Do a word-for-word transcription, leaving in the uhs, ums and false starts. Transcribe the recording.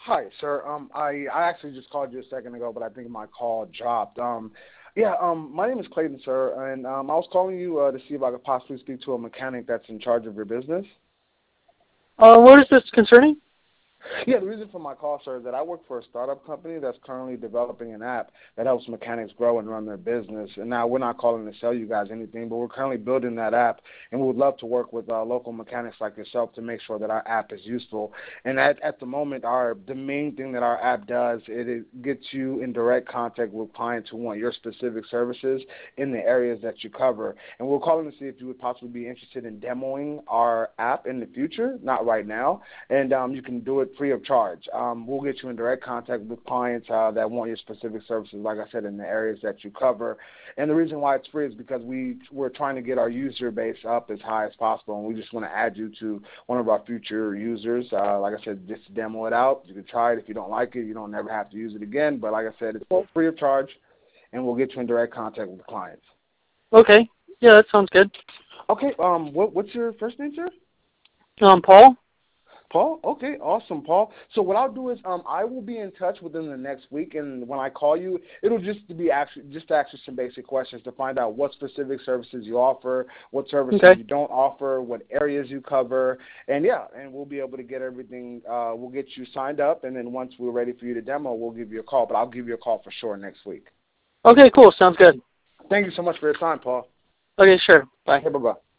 Hi, sir. Um, I, I actually just called you a second ago, but I think my call dropped. Um, yeah, um, my name is Clayton, sir, and um, I was calling you uh, to see if I could possibly speak to a mechanic that's in charge of your business. Uh, what is this concerning? Yeah, the reason for my call, sir, is that I work for a startup company that's currently developing an app that helps mechanics grow and run their business. And now we're not calling to sell you guys anything, but we're currently building that app, and we would love to work with uh, local mechanics like yourself to make sure that our app is useful. And at, at the moment, our the main thing that our app does, it, it gets you in direct contact with clients who want your specific services in the areas that you cover. And we're calling to see if you would possibly be interested in demoing our app in the future, not right now, and um, you can do it free of charge. Um, we'll get you in direct contact with clients uh, that want your specific services, like I said, in the areas that you cover. And the reason why it's free is because we, we're trying to get our user base up as high as possible, and we just want to add you to one of our future users. Uh, like I said, just demo it out. You can try it. If you don't like it, you don't never have to use it again. But like I said, it's free of charge, and we'll get you in direct contact with clients. Okay. Yeah, that sounds good. Okay. Um, what, what's your first name, sir? Um, Paul? Paul? Okay, awesome, Paul. So what I'll do is um, I will be in touch within the next week, and when I call you, it'll just be actually just to ask you some basic questions to find out what specific services you offer, what services Okay. you don't offer, what areas you cover, and yeah, and we'll be able to get everything. Uh, we'll get you signed up, and then once we're ready for you to demo, we'll give you a call. But I'll give you a call for sure next week. Okay, cool. Sounds good. Thank you so much for your time, Paul. Okay, sure. Bye. Okay, bye-bye.